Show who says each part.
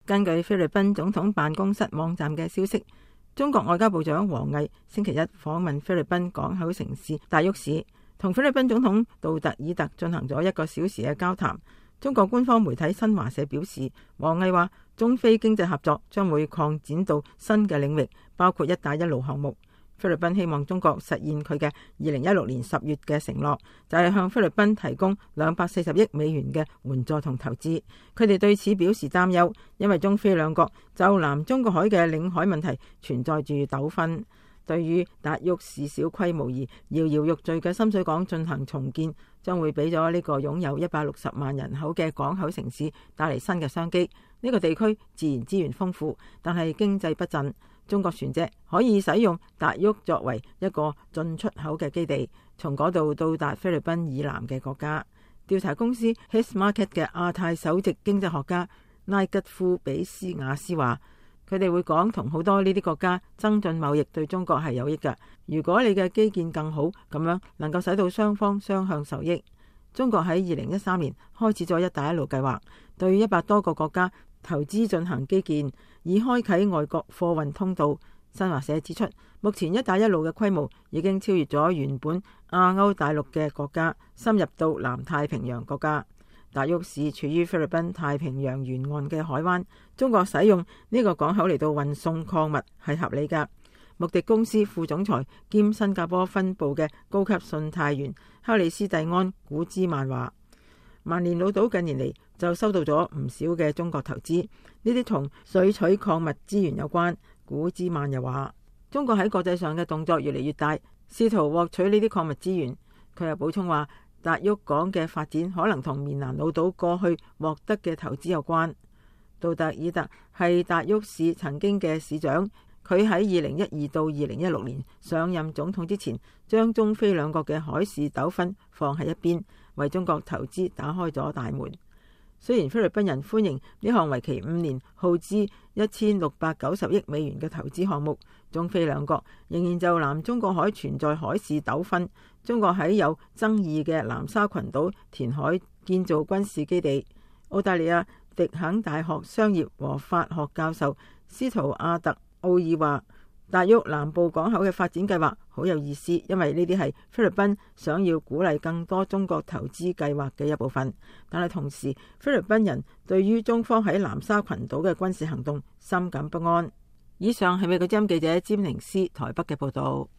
Speaker 1: 根據菲律賓總統辦公室網站嘅消息，中國外交部長王毅星期一訪問菲律賓港口城市大沃市，同菲律賓總統杜特爾特進行咗1個小時嘅交談。中國官方媒體新華社表示，王毅話中菲經濟合作將會擴展到新嘅領域，包括一帶一路項目。菲律賓希望中國實現佢嘅2016年10月嘅承諾，就係向菲律賓提供240億美元嘅援助同投資。佢哋對此表示擔憂，因為中菲兩國就南中國海嘅領海問題存在住糾紛。對於達沃市小規模而搖搖欲墜嘅深水港進行重建，將會俾咗呢個擁有160萬人口嘅港口城市帶嚟新嘅商機。呢個地區自然資源豐富，但係經濟不振。中國船隻可以使用達沃作為一個進出口嘅基地，從嗰度到達菲律賓以南嘅國家。調查公司 His Market 嘅亞太首席經濟學家拉吉夫比斯亞斯話，佢哋會講同好多呢啲國家增進貿易對中國係有益㗎。如果你嘅基建更好，咁樣能夠使到雙方雙向受益。中國喺2013年開始咗一帶一路計劃，對100多個國家投資進行基建，以開啟外國貨運通道。新華社指出，目前一帶一路嘅規模已經超越咗原本亞歐大陸嘅國家，深入到南太平洋國家。達沃市處於菲律賓太平洋沿岸嘅海灣，中國使用呢個港口嚟到運送礦物係合理㗎。穆迪公司副總裁兼新加坡分部嘅高級信貸員克里斯蒂安古茲曼話，萬年老島近年嚟就收到咗唔少嘅中國投資，呢啲同水取礦物資源有關。古茲曼又話，中國喺國際上嘅動作越嚟越大，試圖獲取呢啲礦物資源。佢又補充話，達沃港嘅發展可能同棉蘭老島過去獲得嘅投資有關。杜特爾特係達沃市曾經嘅市長，佢喺2012到2016年上任總統之前，將中菲兩國嘅海事糾紛放喺一邊，為中國投資打開咗大門。雖然菲律賓人歡迎呢項為期5年、耗資1690億美元嘅投資項目，中菲兩國仍然就南中國海存在海事糾紛。中國喺有爭議嘅南沙群島填海建造軍事基地。澳大利亞迪肯大學商業和法學教授斯圖亞特奧爾話，達沃南部港口嘅發展計劃好有意思，因為呢啲係菲律賓想要鼓勵更多中國投資計劃嘅一部分。但係同時，菲律賓人對於中方喺南沙群島嘅軍事行動深感不安。以上係美國之音記者詹寧斯台北嘅報道。